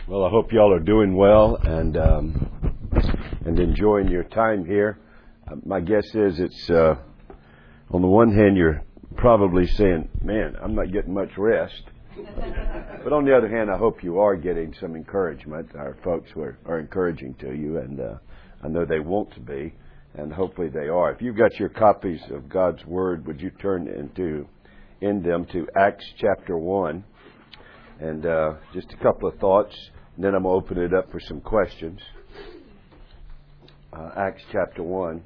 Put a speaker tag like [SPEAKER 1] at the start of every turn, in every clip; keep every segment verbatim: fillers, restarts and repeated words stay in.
[SPEAKER 1] Well, I hope y'all are doing well and um, and enjoying your time here. Uh, my guess is it's uh, on the one hand you're probably saying, "Man, I'm not getting much rest," but on the other hand, I hope you are getting some encouragement. Our folks are, are encouraging to you, and uh, I know they want to be, and hopefully they are. If you've got your copies of God's Word, would you turn into in them to Acts chapter one? And uh, just a couple of thoughts, and then I'm going to open it up for some questions. Uh, Acts chapter one.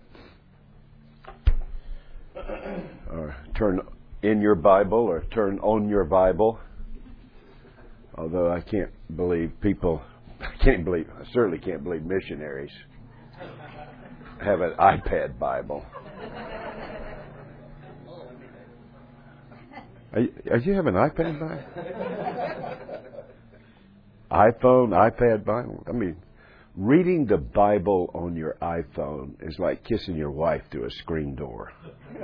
[SPEAKER 1] Or turn in your Bible or turn on your Bible. Although I can't believe people, I can't believe, I certainly can't believe missionaries have an iPad Bible. Are you, are you have an iPad Bible? iPhone, iPad Bible? I mean, reading the Bible on your iPhone is like kissing your wife through a screen door.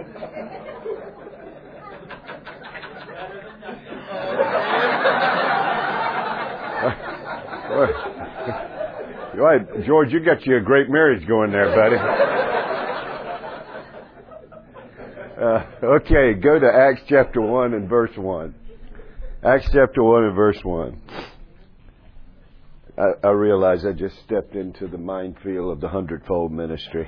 [SPEAKER 1] All right, George, you got you a great marriage going there, buddy. Uh, okay, go to Acts chapter one and verse one. Acts chapter one and verse one. I, I realize I just stepped into the minefield of the hundredfold ministry.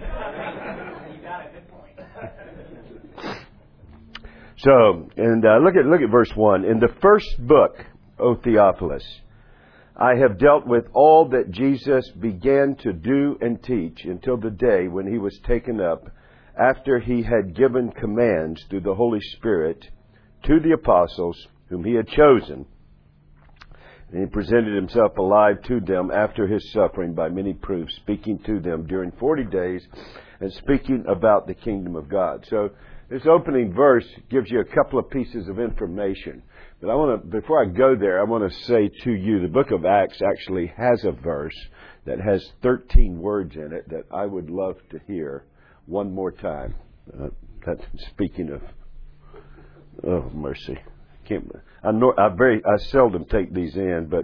[SPEAKER 1] So, and uh, look at look at verse one. In the first book, O Theophilus, I have dealt with all that Jesus began to do and teach until the day when he was taken up, after he had given commands through the Holy Spirit to the apostles whom he had chosen. And he presented himself alive to them after his suffering by many proofs, speaking to them during forty days and speaking about the kingdom of God. So this opening verse gives you a couple of pieces of information. But I want to, before I go there, I want to say to you, the book of Acts actually has a verse that has thirteen words in it that I would love to hear one more time. Uh, that, speaking of, oh mercy, can't. I know I very I seldom take these in, but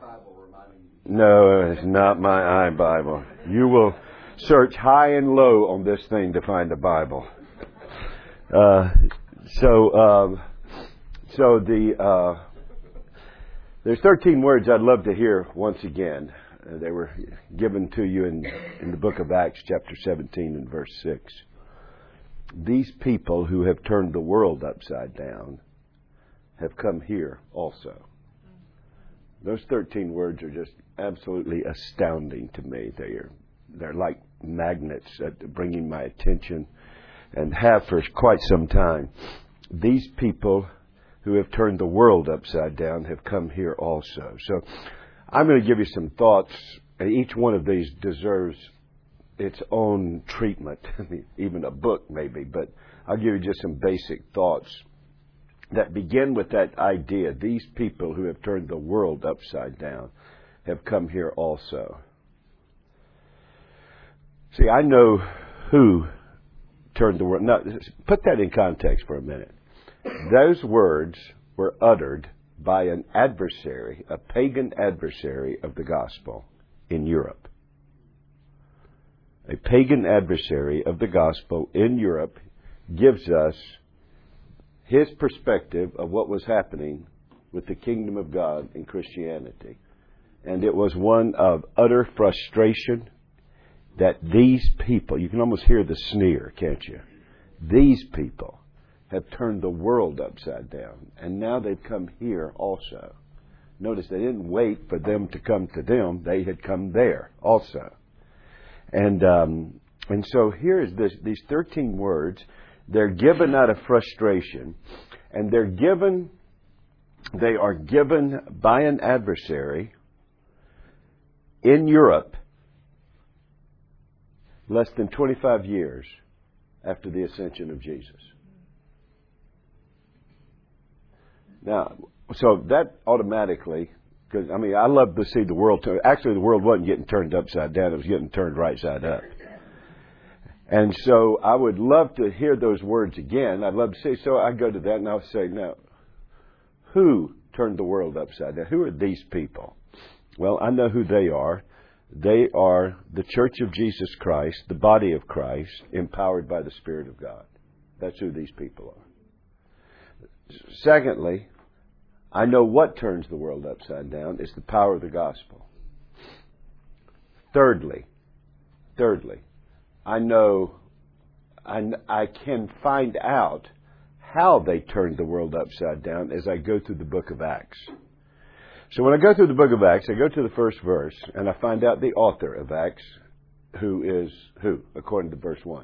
[SPEAKER 1] no, it's not my iBible. You will search high and low on this thing to find a Bible. Uh, so, um, so the uh, there's thirteen words I'd love to hear once again. Uh, they were given to you in, in the book of Acts, chapter seventeen and verse six. These people who have turned the world upside down have come here also. Those thirteen words are just absolutely astounding to me. They are, they're like magnets at bringing my attention, and have for quite some time. These people who have turned the world upside down have come here also. So I'm going to give you some thoughts. Each one of these deserves its own treatment, even a book maybe, but I'll give you just some basic thoughts that begin with that idea. These people who have turned the world upside down have come here also. See, I know who turned the world. Now, put that in context for a minute. Those words were uttered by an adversary, a pagan adversary of the gospel in Europe. A pagan adversary of the gospel in Europe gives us his perspective of what was happening with the kingdom of God in Christianity. And it was one of utter frustration that these people, you can almost hear the sneer, can't you? These people have turned the world upside down, and now they've come here also. Notice they didn't wait for them to come to them. They had come there also. And um, and so here is this, these thirteen words. They're given out of frustration, and they're given, they are given by an adversary in Europe less than twenty-five years after the ascension of Jesus. Now, so that automatically, because, I mean, I love to see the world turn. Actually, the world wasn't getting turned upside down. It was getting turned right side up. And so I would love to hear those words again. I'd love to say, so I go to that and I'll say, now, who turned the world upside down? Who are these people? Well, I know who they are. They are the Church of Jesus Christ, the body of Christ, empowered by the Spirit of God. That's who these people are. Secondly, I know what turns the world upside down is the power of the gospel. Thirdly, thirdly, I know I, I can find out how they turned the world upside down as I go through the book of Acts. So when I go through the book of Acts, I go to the first verse, and I find out the author of Acts, who is who, according to verse one.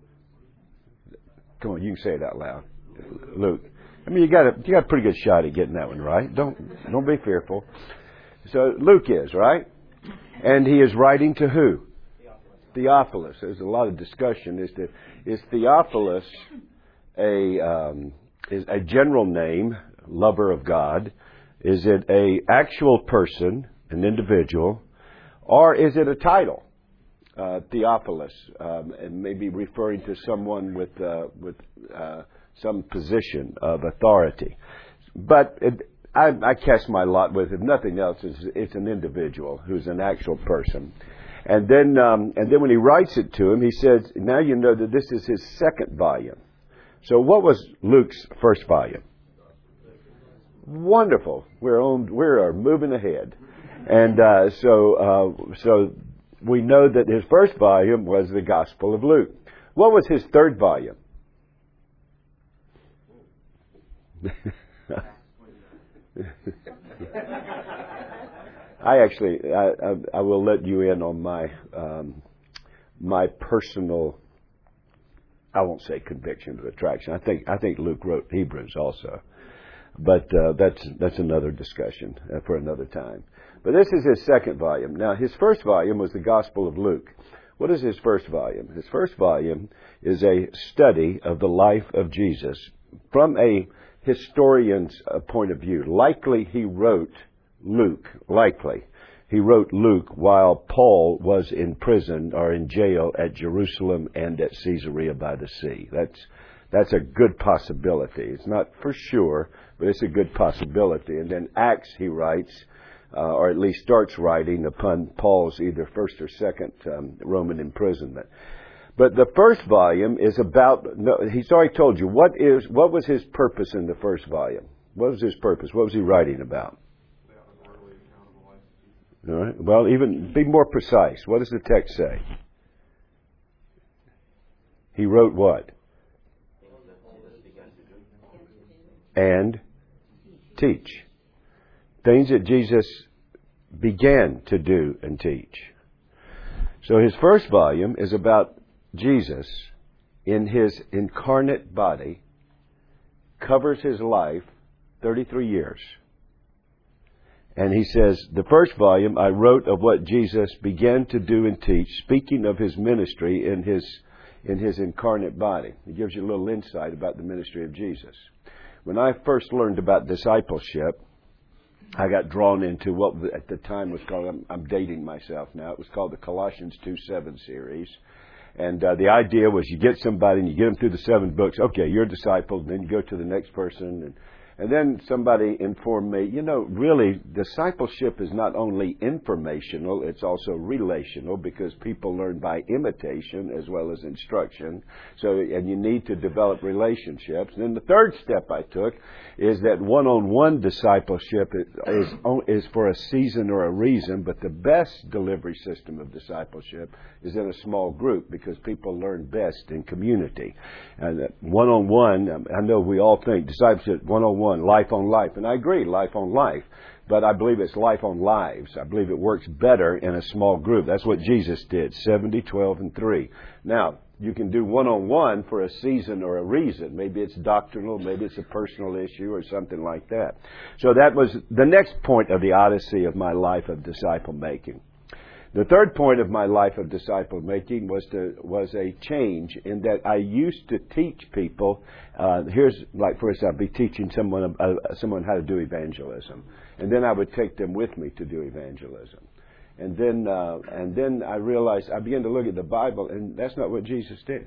[SPEAKER 1] Come on, you can say it out loud. Luke. I mean, you got a you got a pretty good shot at getting that one right. Don't don't be fearful. So Luke is, right? And he is writing to who? Theophilus. Theophilus. There's a lot of discussion. Is that is Theophilus a um, is a general name, lover of God? Is it a actual person, an individual, or is it a title? Uh, Theophilus, um, and maybe referring to someone with uh, with uh, some position of authority. But it, I, I cast my lot with, if nothing else, it's, it's an individual who's an actual person. And then, um, and then when he writes it to him, he says, "Now you know that this is his second volume." So, what was Luke's first volume? Wonderful. We're on. We are moving ahead, and uh, so uh, so we know that his first volume was the Gospel of Luke. What was his third volume? I actually, I, I, I will let you in on my um, my personal. I won't say conviction of attraction. I think I think Luke wrote Hebrews also, but uh, that's that's another discussion uh, for another time. But this is his second volume. Now, his first volume was the Gospel of Luke. What is his first volume? His first volume is a study of the life of Jesus from a historian's uh, point of view. Likely he wrote Luke. Likely he wrote Luke while Paul was in prison or in jail at Jerusalem and at Caesarea by the sea. That's that's a good possibility. It's not for sure, but it's a good possibility. And then Acts he writes, uh, or at least starts writing upon Paul's either first or second um, Roman imprisonment. But the first volume is about. No, he's already told you what is what was his purpose in the first volume. What was his purpose? What was he writing about? All right. Well, even be more precise. What does the text say? He wrote what? And teach. Things that Jesus began to do and teach. So his first volume is about Jesus in his incarnate body, covers his life, thirty-three years. And he says, the first volume I wrote of what Jesus began to do and teach, speaking of his ministry in his in his incarnate body. It gives you a little insight about the ministry of Jesus. When I first learned about discipleship, I got drawn into what at the time was called, I'm, I'm dating myself now, it was called the Colossians two seven series. And uh, the idea was you get somebody and you get them through the seven books. Okay, you're a disciple. And then you go to the next person. And, and then somebody informed me, you know, really, discipleship is not only informational, it's also relational because people learn by imitation as well as instruction. So, and you need to develop relationships. And then the third step I took is that one-on-one discipleship is, is, is for a season or a reason, but the best delivery system of discipleship is in a small group because people learn best in community. And one-on-one, I know we all think discipleship one-on-one, life on life. And I agree, life on life. But I believe it's life on lives. I believe it works better in a small group. That's what Jesus did, seventy, twelve, and three. Now, you can do one-on-one for a season or a reason. Maybe it's doctrinal, maybe it's a personal issue or something like that. So that was the next point of the odyssey of my life of disciple making. The third point of my life of disciple making was to was a change in that I used to teach people. Uh, here's like for instance, I'd be teaching someone uh, someone how to do evangelism, and then I would take them with me to do evangelism, and then uh, and then I realized I began to look at the Bible, and that's not what Jesus did.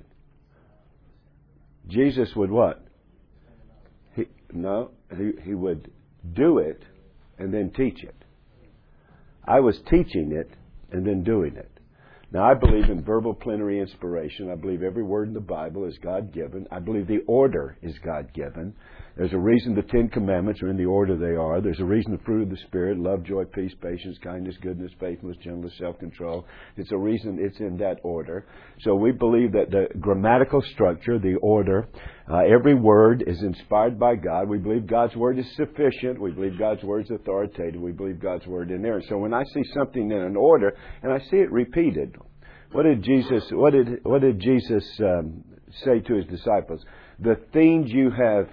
[SPEAKER 1] Jesus would what? He, no, he he would do it, and then teach it. I was teaching it and then doing it. Now, I believe in verbal plenary inspiration. I believe every word in the Bible is God-given. I believe the order is God-given. There's a reason the Ten Commandments are in the order they are. There's a reason the fruit of the Spirit, love, joy, peace, patience, kindness, goodness, faithfulness, gentleness, self-control. It's a reason it's in that order. So we believe that the grammatical structure, the order, uh, every word is inspired by God. We believe God's Word is sufficient. We believe God's Word is authoritative. We believe God's Word in there. So when I see something in an order, and I see it repeated, what did Jesus, what did, what did Jesus um, say to His disciples? The things you have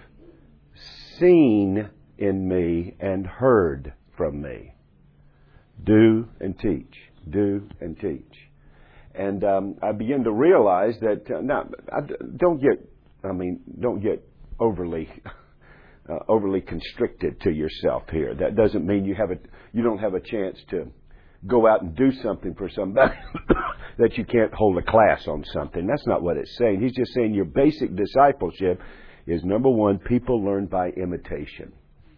[SPEAKER 1] seen in me and heard from me, do and teach. Do and teach. And um, I begin to realize that uh, now I, don't get, I mean, don't get overly uh, overly constricted to yourself here. That doesn't mean you have a you don't have a chance to go out and do something for somebody that you can't hold a class on something. That's not what it's saying. He's just saying your basic discipleship is, number one, people learn by imitation.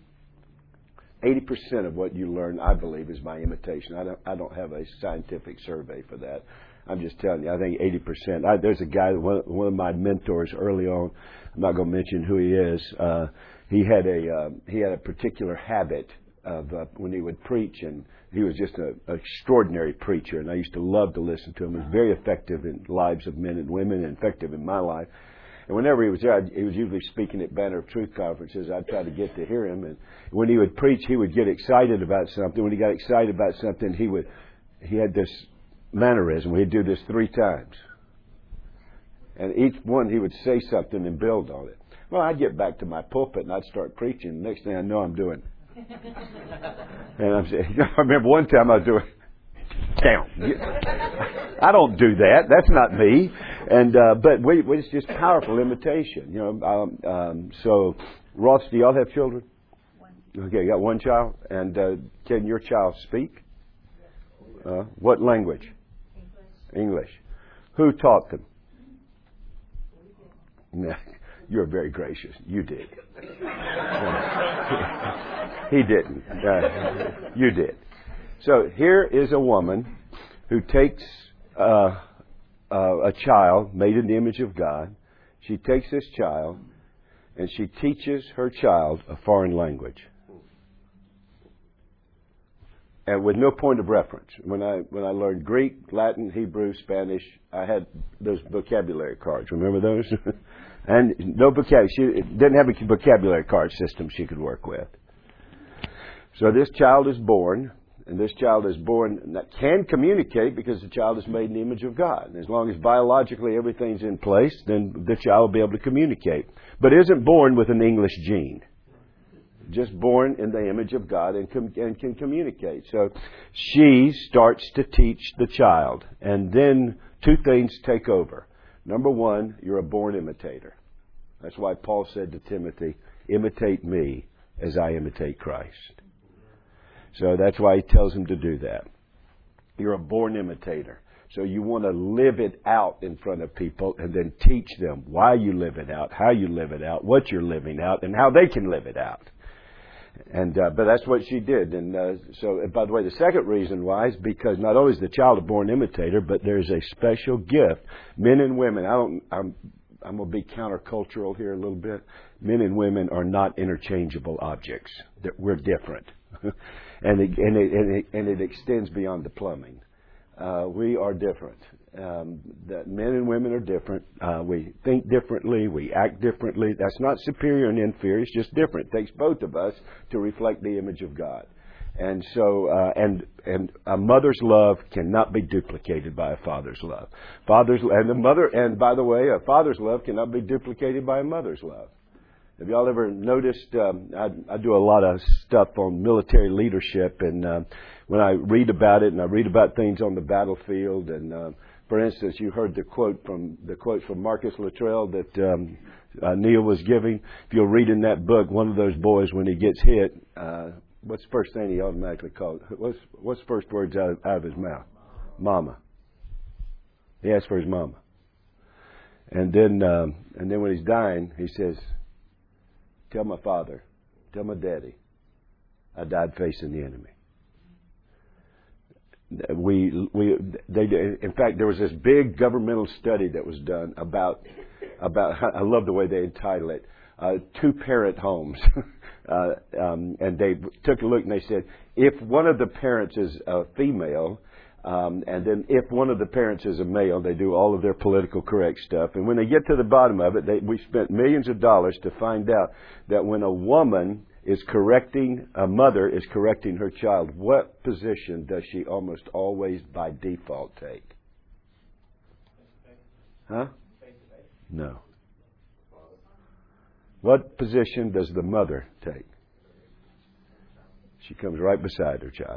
[SPEAKER 1] eighty percent of what you learn, I believe, is by imitation. I don't, I don't have a scientific survey for that. I'm just telling you, I think eighty percent. I, there's a guy, one, one of my mentors early on, I'm not going to mention who he is, uh, he had a uh, he had a particular habit of uh, when he would preach, and he was just an extraordinary preacher, and I used to love to listen to him. He was very effective in lives of men and women, and effective in my life. And whenever he was there, he was usually speaking at Banner of Truth conferences. I'd try to get to hear him. And when he would preach, he would get excited about something. When he got excited about something, he would he had this mannerism. He'd do this three times. And each one, he would say something and build on it. Well, I'd get back to my pulpit, and I'd start preaching. The next thing I know, I'm doing. And I'm saying, I remember one time I was doing, down. I don't do that. That's not me. And uh, but we, we, it's just powerful imitation, you know. Um, um, so, Ross, do y'all have children? One. Okay, you got one child. And uh, can your child speak? Uh, what language? English. English. Who taught them? Nah, you're very gracious. You did. He didn't. Uh, you did. So here is a woman who takes uh, uh, a child made in the image of God. She takes this child and she teaches her child a foreign language, and with no point of reference. When I when I learned Greek, Latin, Hebrew, Spanish, I had those vocabulary cards. Remember those? And no vocabulary. She didn't have a vocabulary card system she could work with. So this child is born. And this child is born that can communicate because the child is made in the image of God. And as long as biologically everything's in place, then the child will be able to communicate. But isn't born with an English gene. Just born in the image of God and, com- and can communicate. So she starts to teach the child. And then two things take over. Number one, you're a born imitator. That's why Paul said to Timothy, imitate me as I imitate Christ. So that's why he tells him to do that. You're a born imitator. So you want to live it out in front of people and then teach them why you live it out, how you live it out, what you're living out, and how they can live it out. And uh, but that's what she did. And uh, so, and by the way, the second reason why is because not only is the child a born imitator, but there's a special gift. Men and women, I don't, I'm, I'm going to be countercultural here a little bit. Men and women are not interchangeable objects. That we're different. And it, and, it, and, it, and it extends beyond the plumbing. Uh, we are different. Um, that men and women are different. Uh, we think differently. We act differently. That's not superior and inferior. It's just different. It takes both of us to reflect the image of God. And so, uh, and and a mother's love cannot be duplicated by a father's love. Father's and the mother, and by the way, a father's love cannot be duplicated by a mother's love. Have y'all ever noticed, um, I, I do a lot of stuff on military leadership, and uh, when I read about it, and I read about things on the battlefield, and uh, for instance, you heard the quote from the quote from Marcus Luttrell that um, uh, Neil was giving. If you'll read in that book, one of those boys, when he gets hit, uh, what's the first thing he automatically calls? What's what's the first words out of, out of his mouth? Mama. He asks for his mama, and then um, and then when he's dying, he says, tell my father, tell my daddy, I died facing the enemy. we we they in fact there was this big governmental study that was done about about I love the way they entitle it uh, two parent homes. uh, um, and they took a look and they said if one of the parents is a female. Um, and then if one of the parents is a male, they do all of their political correct stuff. And when they get to the bottom of it, they, we spent millions of dollars to find out that when a woman is correcting, a mother is correcting her child, what position does she almost always by default take? Huh? No. What position does the mother take? She comes right beside her child.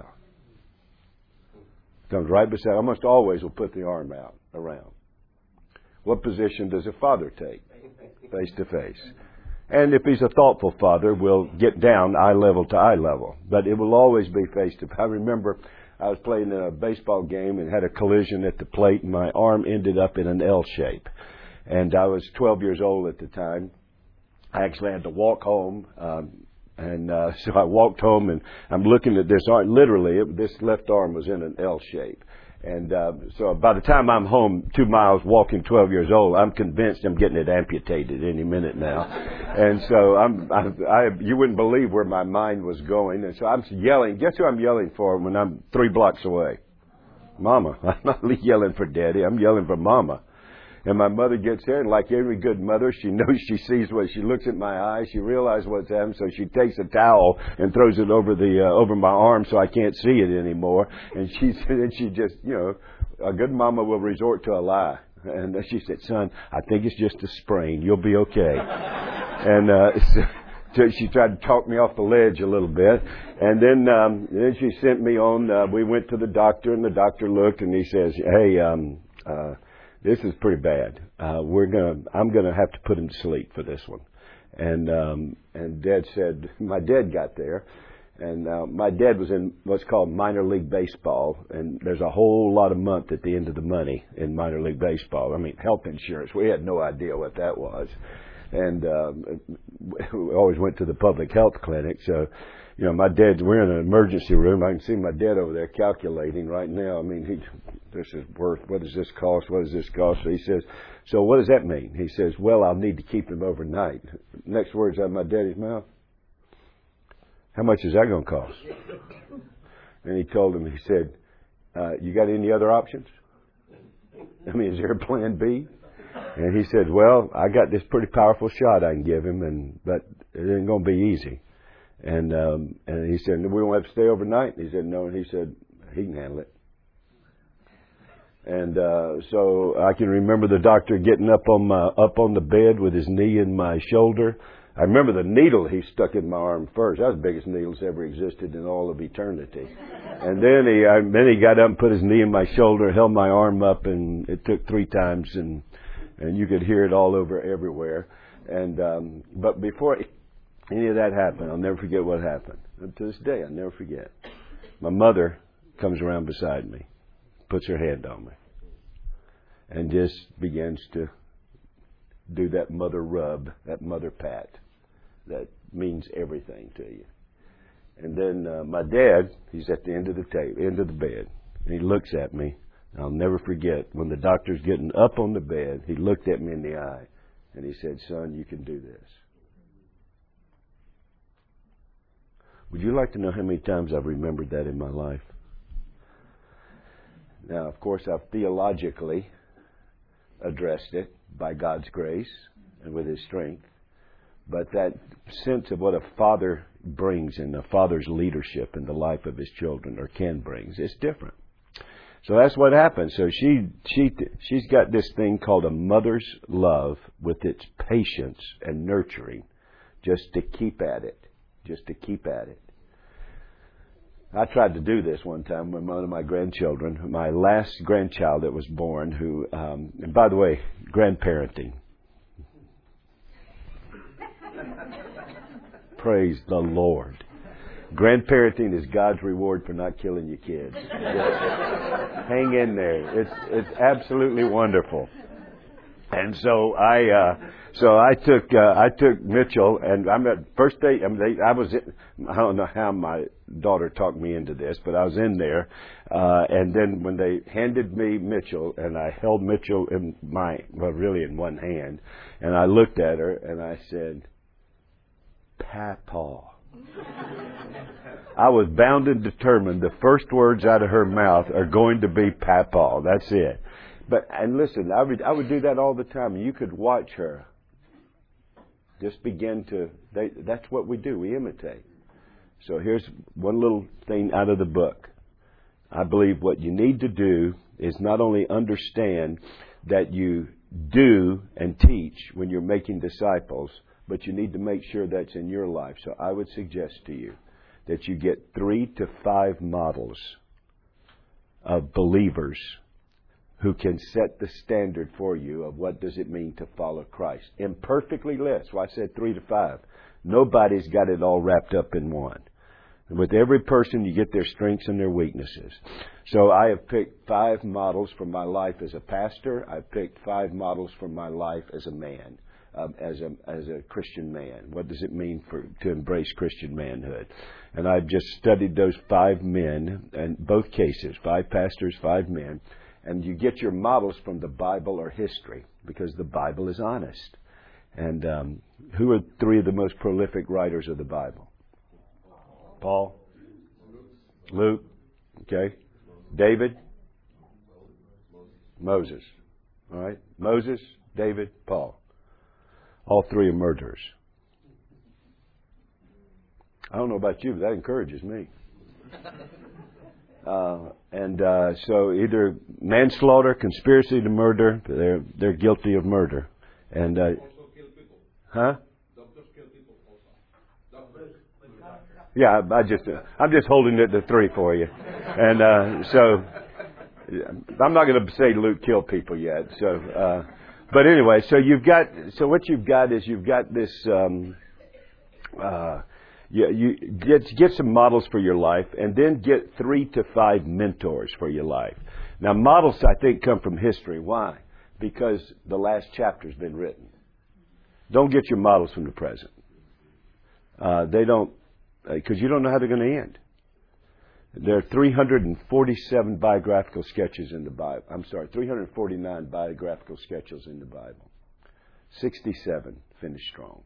[SPEAKER 1] Comes right beside, almost always will put the arm out around. What position does a father take? Face to face. And if he's a thoughtful father, will get down eye level to eye level. But it will always be face to face. I remember I was playing a baseball game and had a collision at the plate, and my arm ended up in an L shape. And I was twelve years old at the time. I actually had to walk home. Um, And uh, so I walked home, and I'm looking at this arm. Literally, it, this left arm was in an L shape. And uh, so by the time I'm home, two miles walking, twelve years old, I'm convinced I'm getting it amputated any minute now. And so I'm, I, I, you wouldn't believe where my mind was going. And so I'm yelling. Guess who I'm yelling for when I'm three blocks away? Mama. I'm not yelling for Daddy. I'm yelling for Mama. And my mother gets there, and like every good mother, she knows, she sees what, she looks at my eyes, she realizes what's happened, so she takes a towel and throws it over the, uh, over my arm so I can't see it anymore. And she, and she just, you know, a good mama will resort to a lie. And she said, son, I think it's just a sprain. You'll be okay. and, uh, so she tried to talk me off the ledge a little bit. And then, um, then she sent me on, uh, we went to the doctor, and the doctor looked, and he says, hey, um, uh, this is pretty bad. Uh, we're gonna. I'm gonna have to put him to sleep for this one. And um, and Dad said, my dad got there, and uh, my dad was in what's called minor league baseball, and there's a whole lot of month at the end of the money in minor league baseball. I mean, health insurance. We had no idea what that was, and um, we always went to the public health clinic. So, you know, my dad, we're in an emergency room. I can see my dad over there calculating right now. I mean, he, this is worth, what does this cost? What does this cost? So he says, so what does that mean? He says, well, I'll need to keep him overnight. Next words out of my daddy's mouth, how much is that going to cost? And he told him, he said, uh, you got any other options? I mean, is there a plan B? And he said, well, I got this pretty powerful shot I can give him, and but it ain't going to be easy. And um, and he said, we don't have to stay overnight. And he said, no. And he said, he can handle it. And uh, so I can remember the doctor getting up on my up on the bed with his knee in my shoulder. I remember the needle he stuck in my arm first. That was the biggest needle that's ever existed in all of eternity. And then he I, then he got up and put his knee in my shoulder, held my arm up, and it took three times, and and you could hear it all over everywhere. And um, but before it, any of that happened, I'll never forget what happened. And to this day, I'll never forget. My mother comes around beside me, puts her hand on me, and just begins to do that mother rub, that mother pat that means everything to you. And then uh, my dad, he's at the end of the table, end of the bed, and he looks at me. And I'll never forget, when the doctor's getting up on the bed, he looked at me in the eye, and he said, son, you can do this. Would you like to know how many times I've remembered that in my life? Now, of course, I've theologically addressed it by God's grace and with His strength. But that sense of what a father brings and a father's leadership in the life of his children, or can bring, it's different. So that's what happens. So she she she's got this thing called a mother's love with its patience and nurturing, just to keep at it. Just to keep at it. I tried to do this one time with one of my grandchildren, my last grandchild that was born, who, um, and by the way, grandparenting. Praise the Lord. Grandparenting is God's reward for not killing your kids. Just hang in there. It's, it's absolutely wonderful. And so I, uh, so I took, uh, I took Mitchell, and I'm at first day. I mean, they, I was, in, I don't know how my daughter talked me into this, but I was in there, uh, and then when they handed me Mitchell, and I held Mitchell in my, well, really in one hand, and I looked at her and I said, "Papa." I was bound and determined the first words out of her mouth are going to be "Papa." That's it. But, and listen, I would, I would do that all the time. You could watch her just begin to, they, that's what we do. We imitate. So here's one little thing out of the book. I believe what you need to do is not only understand that you do and teach when you're making disciples, but you need to make sure that's in your life. So I would suggest to you that you get three to five models of believers who can set the standard for you of what does it mean to follow Christ. Imperfectly less. Well, I said three to five. Nobody's got it all wrapped up in one. And with every person, you get their strengths and their weaknesses. So I have picked five models from my life as a pastor. I've picked five models from my life as a man, um, as a as a Christian man. What does it mean for to embrace Christian manhood? And I've just studied those five men, in both cases, five pastors, five men. And you get your models from the Bible or history, because the Bible is honest. And um, who are three of the most prolific writers of the Bible? Paul, Luke, okay, David, Moses. All right, Moses, David, Paul. All three are murderers. I don't know about you, but that encourages me. Uh, and uh, so either manslaughter, conspiracy to murder, they're they're guilty of murder. And uh,
[SPEAKER 2] also kill people.
[SPEAKER 1] Huh?
[SPEAKER 2] Doctors kill people also. Doctors.
[SPEAKER 1] Yeah, I, I just uh, I'm just holding it to three for you. And uh, so I'm not going to say Luke killed people yet. So, uh, but anyway, so you've got so what you've got is you've got this. Um, uh, You, you get get some models for your life, and then get three to five mentors for your life. Now, models I think come from history. Why? Because the last chapter's been written. Don't get your models from the present. Uh, they don't, because uh, you don't know how they're going to end. There are three hundred forty-seven biographical sketches in the Bible. I'm sorry, three hundred forty-nine biographical sketches in the Bible. sixty-seven finished strong.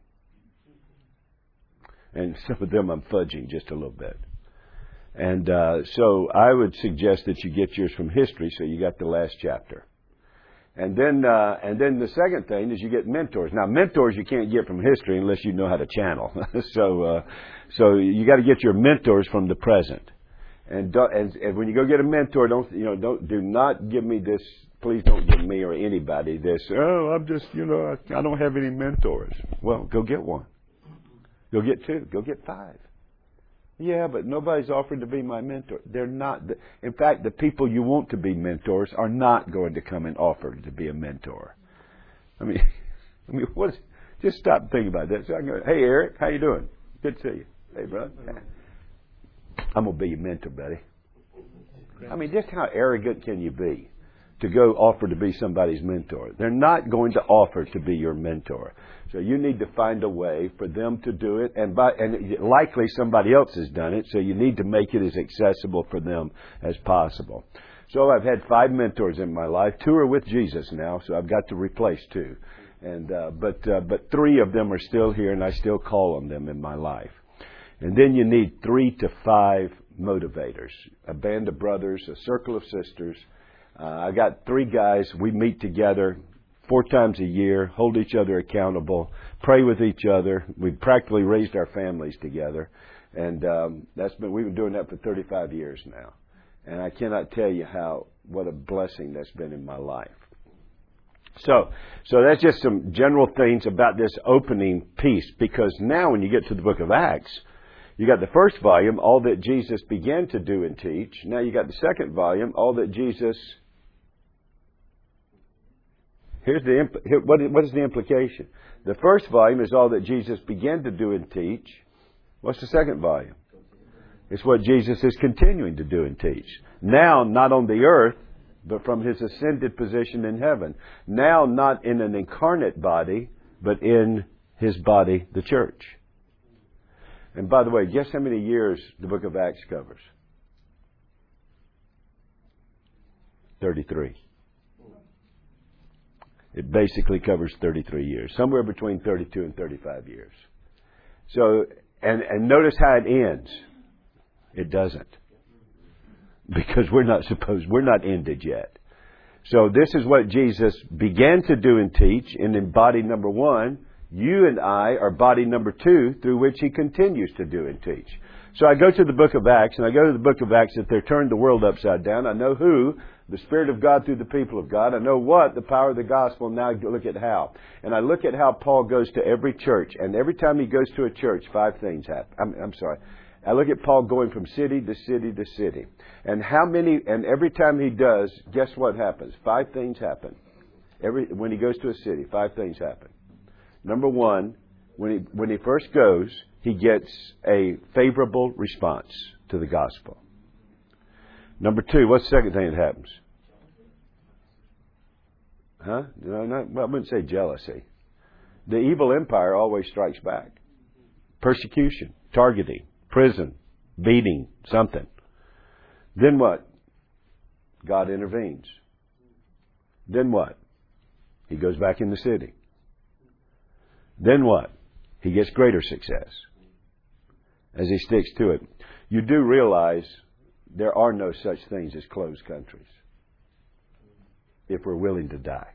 [SPEAKER 1] And some of them I'm fudging just a little bit. And uh, so I would suggest that you get yours from history, so you got the last chapter. And then uh, and then the second thing is you get mentors. Now, mentors you can't get from history unless you know how to channel. so uh, so you got to get your mentors from the present. And, do, and and when you go get a mentor, don't you know? Don't do not give me this. Please don't give me or anybody this. Oh, I'm just you know I, I don't have any mentors. Well, go get one. Go get two. Go get five. Yeah, but nobody's offered to be my mentor. They're not. In fact, the people you want to be mentors are not going to come and offer to be a mentor. I mean, I mean, what? Is, just stop and think about that. So I go, hey, Eric, how you doing? Good to see you. Hey, brother. I'm gonna be your mentor, buddy. I mean, just how arrogant can you be to go offer to be somebody's mentor? They're not going to offer to be your mentor. So you need to find a way for them to do it, and by, and likely somebody else has done it, so you need to make it as accessible for them as possible. So I've had five mentors in my life. Two are with Jesus now, so I've got to replace two. And uh, but uh, but three of them are still here, and I still call on them in my life. And then you need three to five motivators, a band of brothers, a circle of sisters. Uh, I got three guys. We meet together four times a year, hold each other accountable, pray with each other. We've practically raised our families together, and um, that's been we've been doing that for thirty-five years now. And I cannot tell you how what a blessing that's been in my life. So, so that's just some general things about this opening piece. Because now, when you get to the Book of Acts, you got the first volume, all that Jesus began to do and teach. Now you got the second volume, all that Jesus. Here's the impl- here, what, is, what is the implication? The first volume is all that Jesus began to do and teach. What's the second volume? It's what Jesus is continuing to do and teach. Now, not on the earth, but from His ascended position in heaven. Now not in an incarnate body, but in His body, the church. And by the way, guess how many years the book of Acts covers? thirty-three. It basically covers thirty-three years. Somewhere between thirty-two and thirty-five years. So, and, and notice how it ends. It doesn't. Because we're not supposed, we're not ended yet. So this is what Jesus began to do and teach, and in body number one, you and I are body number two, through which He continues to do and teach. So I go to the book of Acts, and I go to the book of Acts that they're turned the world upside down. I know who, the Spirit of God through the people of God. I know what, the power of the gospel. Now I look at how. And I look at how Paul goes to every church, and every time he goes to a church, five things happen. I'm, I'm sorry. I look at Paul going from city to city to city. And how many, and every time he does, guess what happens? Five things happen. Every, when he goes to a city, five things happen. Number one, when he, when he first goes, he gets a favorable response to the gospel. Number two, what's the second thing that happens? Huh? No, not, well, I wouldn't say jealousy. The evil empire always strikes back. Persecution, targeting, prison, beating, something. Then what? God intervenes. Then what? He goes back in the city. Then what? He gets greater success as he sticks to it. You do realize there are no such things as closed countries if we're willing to die.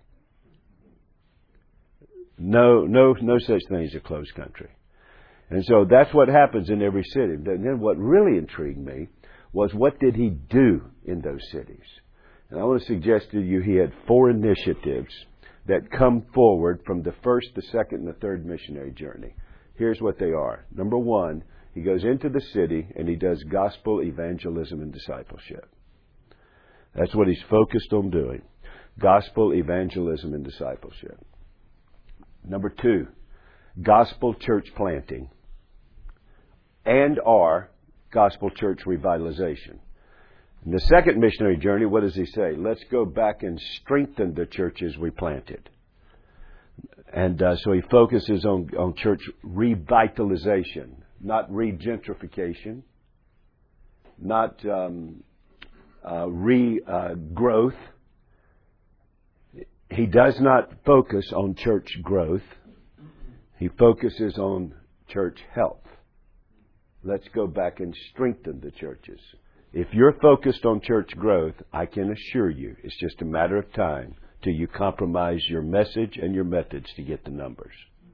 [SPEAKER 1] No, no, no such thing as a closed country. And so that's what happens in every city. And then what really intrigued me was, what did he do in those cities? And I want to suggest to you he had four initiatives that come forward from the first, the second, and the third missionary journey. Here's what they are. Number one, he goes into the city and he does gospel evangelism and discipleship. That's what he's focused on doing. Gospel evangelism and discipleship. Number two, gospel church planting and or gospel church revitalization. In the second missionary journey, what does he say? Let's go back and strengthen the churches we planted. And uh, so he focuses on, on church revitalization, not regentrification, not um, uh, regrowth. Uh, he does not focus on church growth. He focuses on church health. Let's go back and strengthen the churches. If you're focused on church growth, I can assure you it's just a matter of time till you compromise your message and your methods to get the numbers.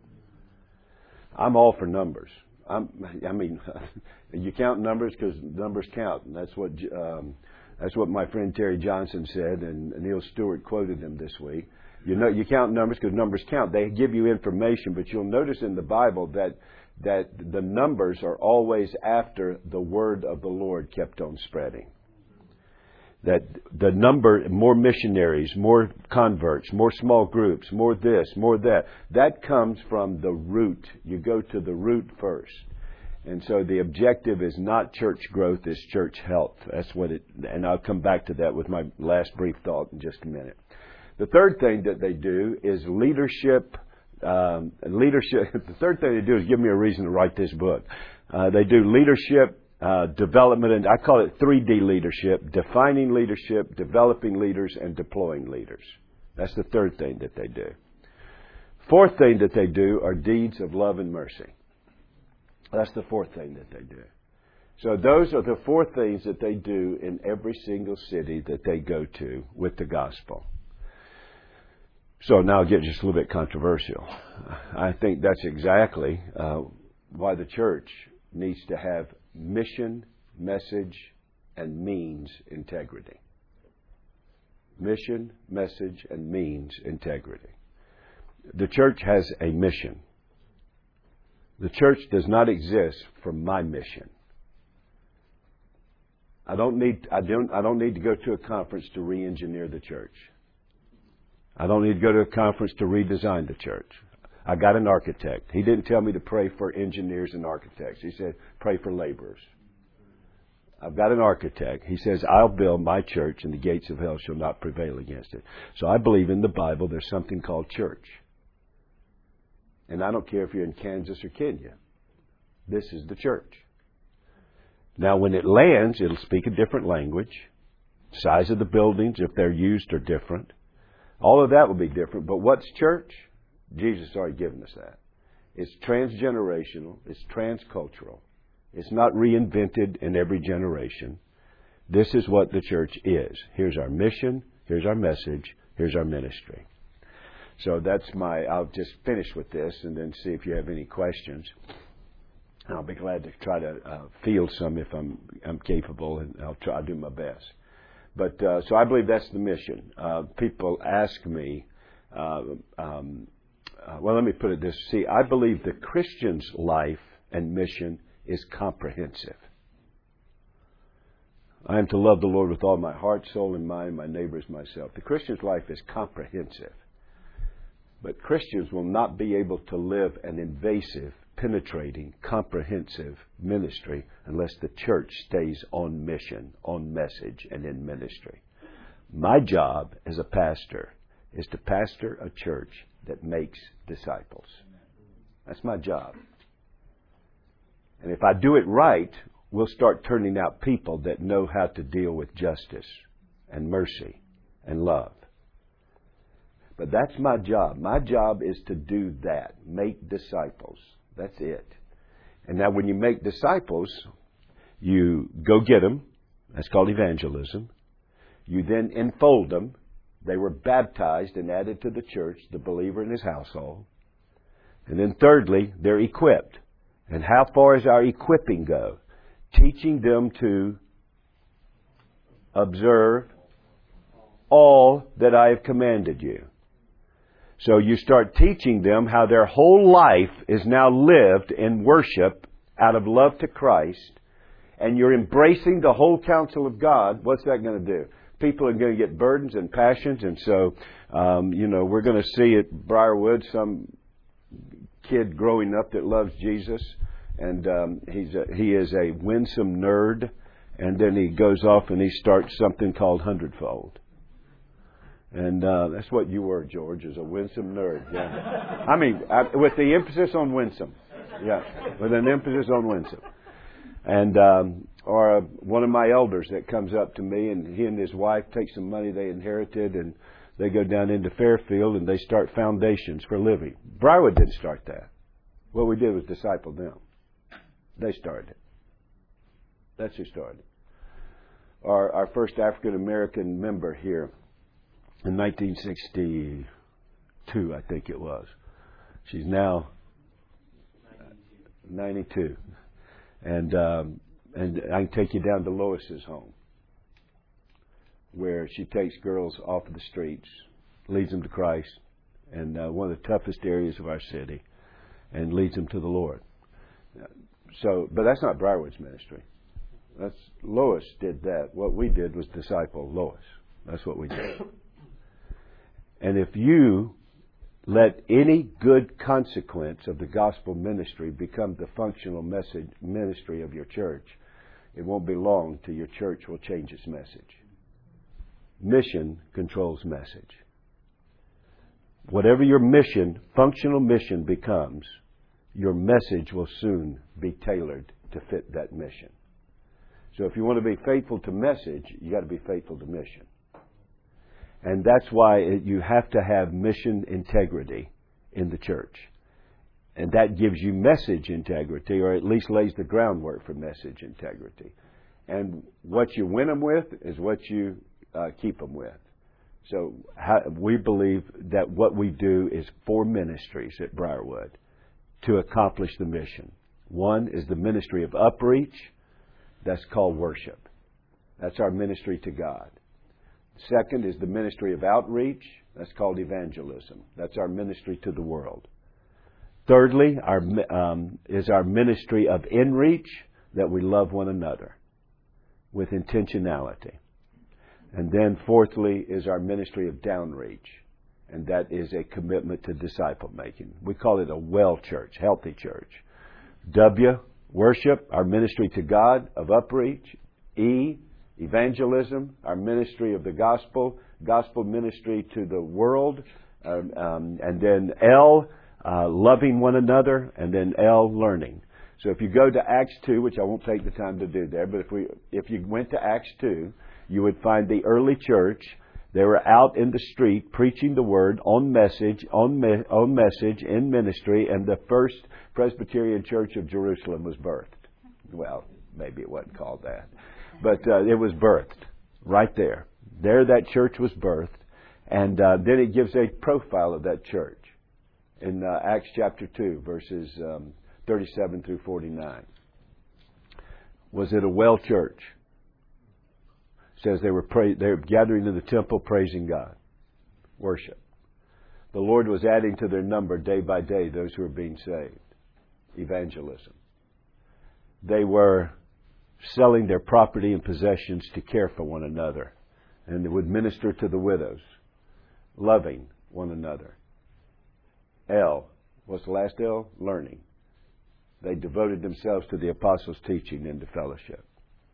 [SPEAKER 1] I'm all for numbers. I'm, I mean, you count numbers because numbers count, and that's what um, that's what my friend Terry Johnson said, and Neil Stewart quoted him this week. You know, you count numbers because numbers count. They give you information, but you'll notice in the Bible that that the numbers are always after the word of the Lord kept on spreading. That the number, more missionaries, more converts, more small groups, more this, more that, that comes from the root. You go to the root first. And so the objective is not church growth, it's church health. That's what it, and I'll come back to that with my last brief thought in just a minute. The third thing that they do is leadership Um, leadership. The third thing they do is give me a reason to write this book. Uh, they do leadership, uh, development, and I call it three D leadership: defining leadership, developing leaders, and deploying leaders. That's the third thing that they do. Fourth thing that they do are deeds of love and mercy. That's the fourth thing that they do. So those are the four things that they do in every single city that they go to with the gospel. So now I'll get just a little bit controversial. I think that's exactly uh, why the church needs to have mission, message, and means integrity. Mission, message, and means integrity. The church has a mission. The church does not exist for my mission. I don't need I don't I don't need to go to a conference to re-engineer the church. I don't need to go to a conference to redesign the church. I got an architect. He didn't tell me to pray for engineers and architects. He said, pray for laborers. I've got an architect. He says, I'll build my church and the gates of hell shall not prevail against it. So I believe in the Bible there's something called church. And I don't care if you're in Kansas or Kenya. This is the church. Now when it lands, it'll speak a different language. Size of the buildings, if they're used, are different. All of that will be different. But what's church? Jesus has already given us that. It's transgenerational. It's transcultural. It's not reinvented in every generation. This is what the church is. Here's our mission. Here's our message. Here's our ministry. So that's my, I'll just finish with this and then see if you have any questions. I'll be glad to try to uh, field some if I'm, I'm capable, and I'll try to do my best. But, uh, so I believe that's the mission. Uh, people ask me, uh, um, uh, well, let me put it this. See, I believe the Christian's life and mission is comprehensive. I am to love the Lord with all my heart, soul, and mind, my neighbor as myself. The Christian's life is comprehensive. But Christians will not be able to live an invasive, penetrating, comprehensive ministry unless the church stays on mission, on message, and in ministry. My job as a pastor is to pastor a church that makes disciples. That's my job. And if I do it right, we'll start turning out people that know how to deal with justice and mercy and love. But that's my job. My job is to do that. Make disciples. That's it. And now when you make disciples, you go get them. That's called evangelism. You then enfold them. They were baptized and added to the church, the believer and his household. And then thirdly, they're equipped. And how far does our equipping go? Teaching them to observe all that I have commanded you. So you start teaching them how their whole life is now lived in worship out of love to Christ. And you're embracing the whole counsel of God. What's that going to do? People are going to get burdens and passions. And so, um, you know, we're going to see at Briarwood some kid growing up that loves Jesus, and um, he's a, he is a winsome nerd, and then he goes off and he starts something called Hundredfold. And uh, that's what you were, George, is a winsome nerd. Yeah, I mean, I, with the emphasis on winsome. Yeah, with an emphasis on winsome. And um, or uh, one of my elders that comes up to me, and he and his wife take some money they inherited, and they go down into Fairfield and they start foundations for living. Briarwood didn't start that. What we did was disciple them. They started it. That's who started it. Our, our first African American member here in nineteen sixty-two, I think it was. She's now ninety-two. And um, and I can take you down to Lois's home, where she takes girls off of the streets, leads them to Christ, and uh, one of the toughest areas of our city, and leads them to the Lord. So, but that's not Briarwood's ministry. That's Lois did that. What we did was disciple Lois. That's what we did. And if you let any good consequence of the gospel ministry become the functional message ministry of your church, it won't be long till your church will change its message. Mission controls message. Whatever your mission, functional mission becomes, your message will soon be tailored to fit that mission. So if you want to be faithful to message, you got to be faithful to mission. And that's why it, you have to have mission integrity in the church. And that gives you message integrity, or at least lays the groundwork for message integrity. And what you win them with is what you uh, keep them with. So how, we believe that what we do is four ministries at Briarwood to accomplish the mission. One is the ministry of upreach. That's called worship. That's our ministry to God. Second is the ministry of outreach. That's called evangelism. That's our ministry to the world. Thirdly, our um, is our ministry of inreach, that we love one another with intentionality. And then fourthly is our ministry of downreach, and that is a commitment to disciple making. We call it a well church, healthy church. W, worship, our ministry to God of upreach. E, evangelism, our ministry of the gospel, gospel ministry to the world. Um, um, and then L, uh, loving one another. And then L, learning. So if you go to Acts two, which I won't take the time to do there, but if we if you went to Acts two, you would find the early church. They were out in the street preaching the word on message, on me, on message, in ministry, and the first Presbyterian Church of Jerusalem was birthed. Well, maybe it wasn't called that, but uh, it was birthed right there. There, that church was birthed, and uh, then it gives a profile of that church in uh, Acts chapter two, verses um, thirty-seven through forty-nine. Was it a well church? Says they were pray, they were gathering in the temple praising God. Worship. The Lord was adding to their number day by day those who were being saved. Evangelism. They were selling their property and possessions to care for one another. And they would minister to the widows. Loving one another. L. What's the last L? Learning. They devoted themselves to the apostles' teaching and to fellowship.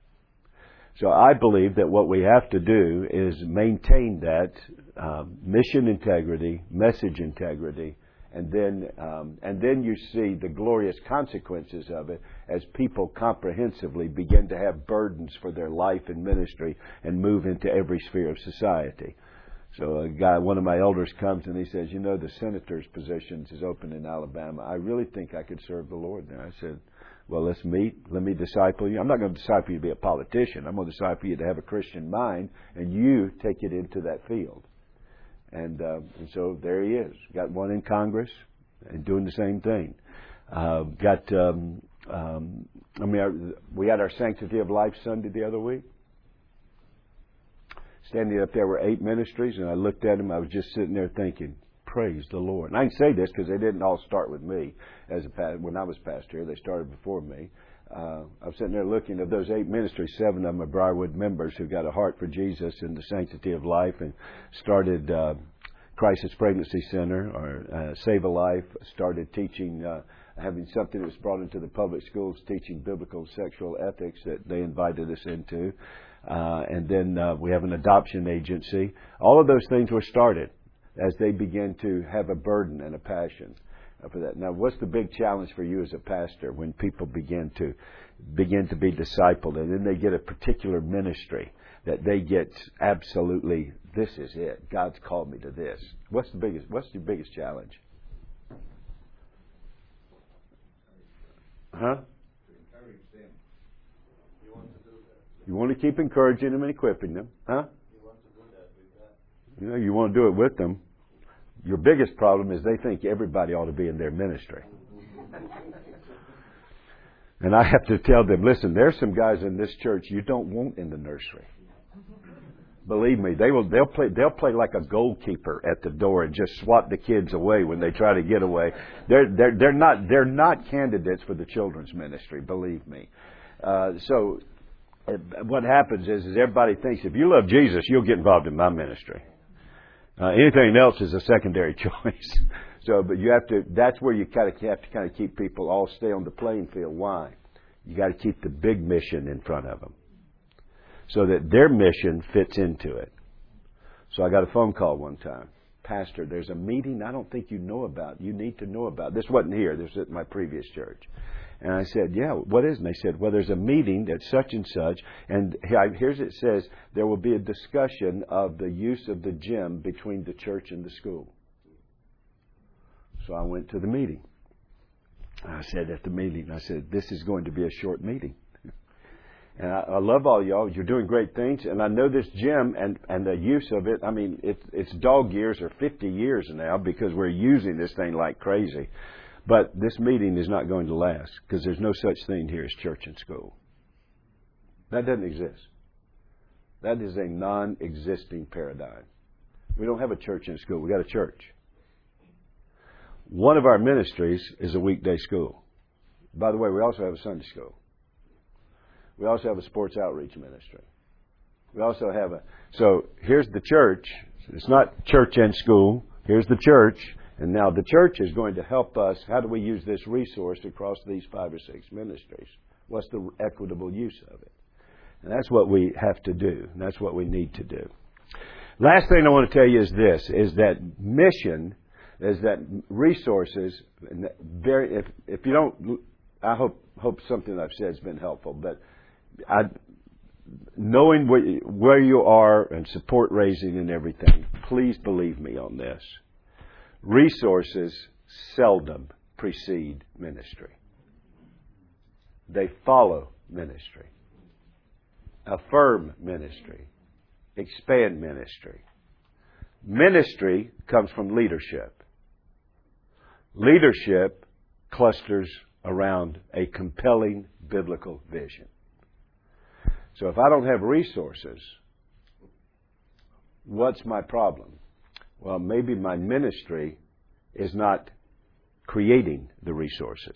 [SPEAKER 1] So I believe that what we have to do is maintain that um, mission integrity, message integrity, and then um, and then you see the glorious consequences of it as people comprehensively begin to have burdens for their life and ministry and move into every sphere of society. So a guy, one of my elders comes and he says, you know, the senator's positions is open in Alabama. I really think I could serve the Lord there. I said, well, let's meet. Let me disciple you. I'm not going to disciple you to be a politician. I'm going to disciple you to have a Christian mind, and you take it into that field. And, uh, and so there he is. Got one in Congress and doing the same thing. Uh, got, um, um, I mean, our, we had our Sanctity of Life Sunday the other week. Standing up there were eight ministries, and I looked at them. I was just sitting there thinking, praise the Lord. And I can say this because they didn't all start with me as a pastor. When I was pastor here, they started before me. Uh, I was sitting there looking at those eight ministries. Seven of them are Briarwood members who got a heart for Jesus and the sanctity of life and started uh, Crisis Pregnancy Center or uh, Save a Life, started teaching, uh, having something that was brought into the public schools, teaching biblical sexual ethics that they invited us into. Uh, and then uh, we have an adoption agency. All of those things were started as they begin to have a burden and a passion for that. Now, what's the big challenge for you as a pastor when people begin to begin to be discipled and then they get a particular ministry that they get absolutely, this is it. God's called me to this. What's the biggest? What's your biggest challenge? Huh? You want to keep encouraging them and equipping them, huh? You know, you want to do it with them. Your biggest problem is they think everybody ought to be in their ministry. And I have to tell them, listen, there's some guys in this church you don't want in the nursery. Believe me, they will. They'll play. They'll play like a goalkeeper at the door and just swat the kids away when they try to get away. They're they're they're not they're not candidates for the children's ministry. Believe me. Uh, so uh, what happens is, is everybody thinks if you love Jesus, you'll get involved in my ministry. Uh, anything else is a secondary choice. So, but you have to. That's where you kind of have to kind of keep people all stay on the playing field. Why? You got to keep the big mission in front of them, so that their mission fits into it. So I got a phone call one time. Pastor, there's a meeting I don't think you know about. You need to know about. This wasn't here. This was at my previous church. And I said, yeah, what is it? And they said, well, there's a meeting at such and such. And here's it says, there will be a discussion of the use of the gym between the church and the school. So I went to the meeting. I said at the meeting, I said, this is going to be a short meeting. And I, I love all y'all. You're doing great things. And I know this gym and, and the use of it, I mean, it, it's dog years or fifty years now because we're using this thing like crazy. But this meeting is not going to last because there's no such thing here as church and school. That doesn't exist. That is a non-existing paradigm. We don't have a church and school. We got a church. One of our ministries is a weekday school. By the way, we also have a Sunday school. We also have a sports outreach ministry. We also have a... So here's the church. It's not church and school. Here's the church. And now the church is going to help us. How do we use this resource across these five or six ministries? What's the equitable use of it? And that's what we have to do. And that's what we need to do. Last thing I want to tell you is this, is that mission, is that resources, and that very, if, if you don't, I hope, hope something I've said has been helpful, but I, knowing where, where you are and support raising and everything, please believe me on this. Resources seldom precede ministry. They follow ministry. Affirm ministry. Expand ministry. Ministry comes from leadership. Leadership clusters around a compelling biblical vision. So if I don't have resources, what's my problem? Well, maybe my ministry is not creating the resources.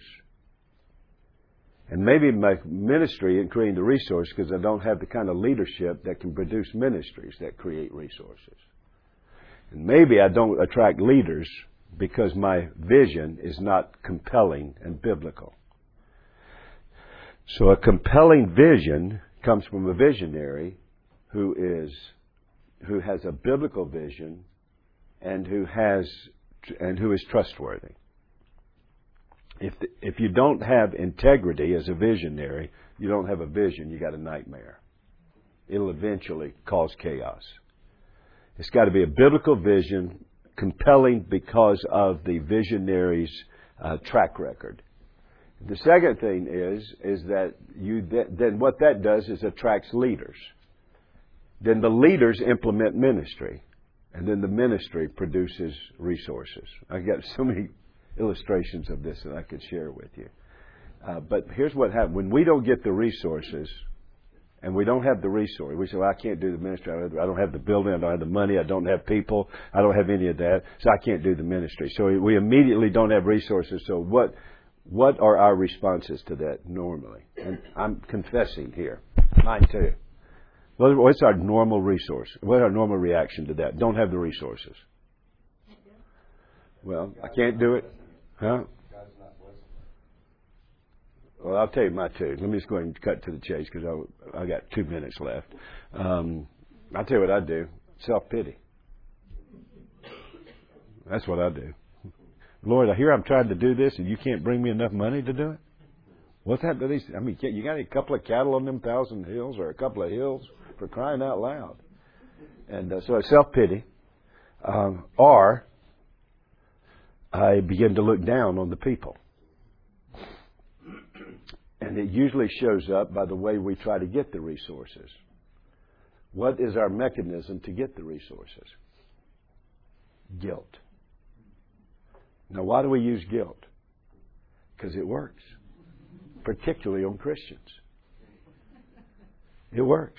[SPEAKER 1] And maybe my ministry isn't creating the resource because I don't have the kind of leadership that can produce ministries that create resources. And maybe I don't attract leaders because my vision is not compelling and biblical. So a compelling vision comes from a visionary who is who has a biblical vision and who has and who is trustworthy. If the, if you don't have integrity as a visionary, you don't have a vision, you got a nightmare. It'll eventually cause chaos. It's got to be a biblical vision, compelling because of the visionary's uh, track record. The second thing is is that you then what that does is attracts leaders. Then the leaders implement ministry, and then the ministry produces resources. I got so many illustrations of this that I could share with you. Uh, but here's what happens. When we don't get the resources, and we don't have the resource, we say, well, I can't do the ministry. I don't have the building. I don't have the money. I don't have people. I don't have any of that. So I can't do the ministry. So we immediately don't have resources. So what, what are our responses to that normally? And I'm confessing here. Mine too. What's our normal resource? What's our normal reaction to that? Don't have the resources. Well, I can't do it. Huh? Well, I'll tell you my two. Let me just go ahead and cut to the chase because I, I got two minutes left. Um, I'll tell you what I do. Self-pity. That's what I do. Lord, I hear I'm trying to do this and you can't bring me enough money to do it? What's happened to these? I mean, you got a couple of cattle on them thousand hills or a couple of hills for crying out loud? And uh, so self-pity. Um, or I begin to look down on the people. And it usually shows up by the way we try to get the resources. What is our mechanism to get the resources? Guilt. Now, why do we use guilt? Because it works. Particularly on Christians. It works.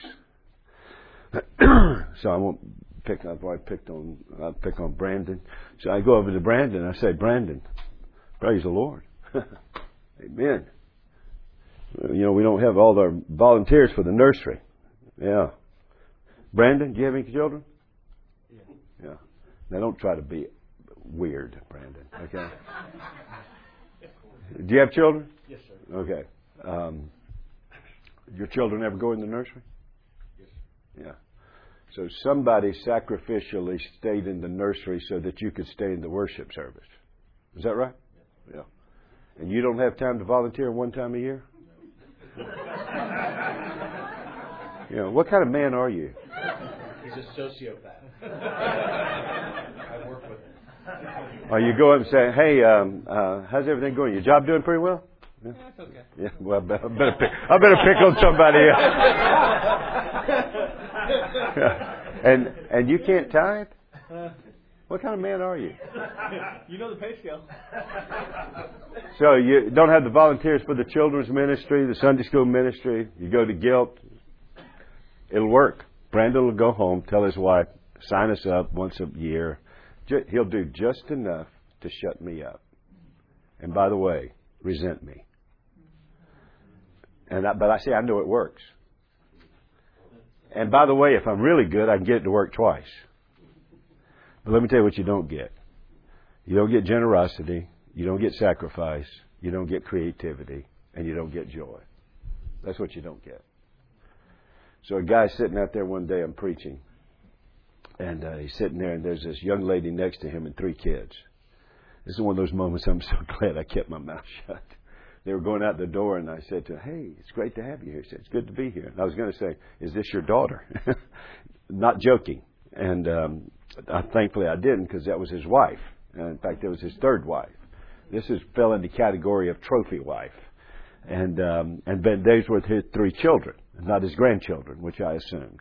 [SPEAKER 1] So I won't pick up. I picked on. I pick on Brandon. So I go over to Brandon. I say, Brandon, praise the Lord. Amen. You know, we don't have all our volunteers for the nursery. Yeah. Brandon, do you have any children? Yeah. Yeah. Now don't try to be weird, Brandon. Okay. Do you have children?
[SPEAKER 2] Yes, sir.
[SPEAKER 1] Okay. Um, your children ever go in the nursery?
[SPEAKER 2] Yes.
[SPEAKER 1] Yeah. So somebody sacrificially stayed in the nursery so that you could stay in the worship service. Is that right? Yeah. Yeah. And you don't have time to volunteer one time a year? You know, what kind of man are you?
[SPEAKER 2] He's a sociopath. I work with him.
[SPEAKER 1] Or you go up and say, hey, um, uh, how's everything going? Your job doing pretty well? Yeah,
[SPEAKER 2] Yeah, it's okay.
[SPEAKER 1] yeah well, I better, I better pick, I better pick on somebody else. Yeah. And and you can't tithe? What kind of man are you?
[SPEAKER 2] You know the pay scale.
[SPEAKER 1] So you don't have the volunteers for the children's ministry, the Sunday school ministry. You go to guilt. It'll work. Brandon will go home, tell his wife, sign us up once a year. He'll do just enough to shut me up. And by the way, resent me. And I, but I say I know it works. And by the way, if I'm really good, I can get it to work twice. But let me tell you what you don't get. You don't get generosity. You don't get sacrifice. You don't get creativity. And you don't get joy. That's what you don't get. So a guy's sitting out there one day, I'm preaching, and uh, he's sitting there, and there's this young lady next to him and three kids. This is one of those moments I'm so glad I kept my mouth shut. They were going out the door, and I said to her, hey, it's great to have you here. He said, it's good to be here. And I was going to say, is this your daughter? Not joking. And um, I, thankfully I didn't, because that was his wife. And in fact, it was his third wife. This is fell in the category of trophy wife. And um, and Ben Days were his three children, not his grandchildren, which I assumed.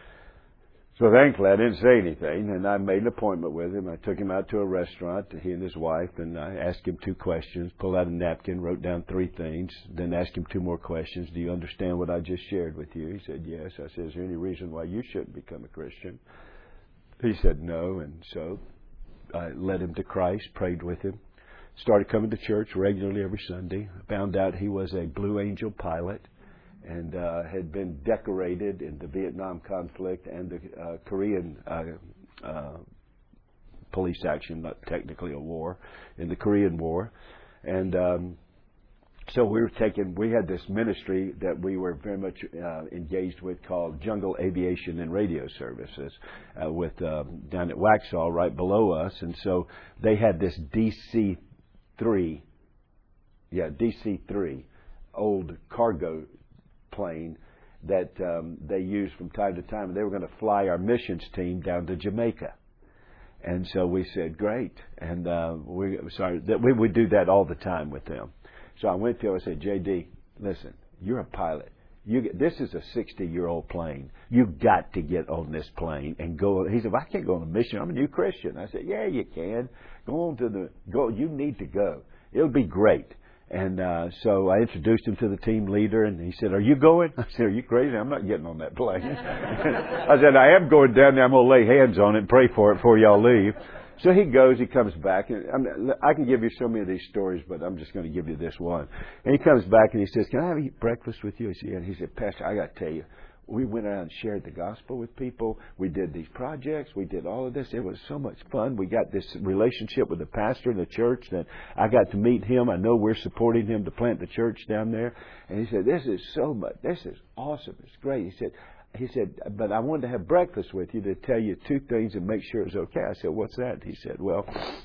[SPEAKER 1] So thankfully I didn't say anything, and I made an appointment with him. I took him out to a restaurant, he and his wife, and I asked him two questions, pulled out a napkin, wrote down three things, then asked him two more questions. Do you understand what I just shared with you? He said, yes. I said, is there any reason why you shouldn't become a Christian? He said, no, and so I led him to Christ, prayed with him. Started coming to church regularly every Sunday. Found out he was a Blue Angel pilot and uh, had been decorated in the Vietnam conflict and the uh, Korean uh, uh, police action, not technically a war, in the Korean War. And um, so we were taking, we had this ministry that we were very much uh, engaged with called Jungle Aviation and Radio Services uh, with um, down at Waxhaw right below us. And so they had this D C three, yeah, D C three, old cargo plane that um, they used from time to time. And they were going to fly our missions team down to Jamaica. And so we said, great. And uh, we sorry that we would do that all the time with them. So I went to him and said, J D, listen, you're a pilot. You get, this is a sixty-year-old plane. You've got to get on this plane and go. He said, well, I can't go on a mission. I'm a new Christian. I said, yeah, you can. Go on to the, go. You need to go. It'll be great. And uh, so I introduced him to the team leader, and he said, are you going? I said, are you crazy? I'm not getting on that plane. I said, I am going down there. I'm going to lay hands on it and pray for it before y'all leave. So he goes, he comes back, and I'm, I can give you so many of these stories, but I'm just going to give you this one. And he comes back and he says, can I have eat breakfast with you? I said, yeah. And he said, Pastor, I got to tell you, we went around and shared the gospel with people. We did these projects. We did all of this. It was so much fun. We got this relationship with the pastor in the church that I got to meet him. I know we're supporting him to plant the church down there. And he said, this is so much. This is awesome. It's great. He said, He said, but I wanted to have breakfast with you to tell you two things and make sure it was okay. I said, what's that? He said, well,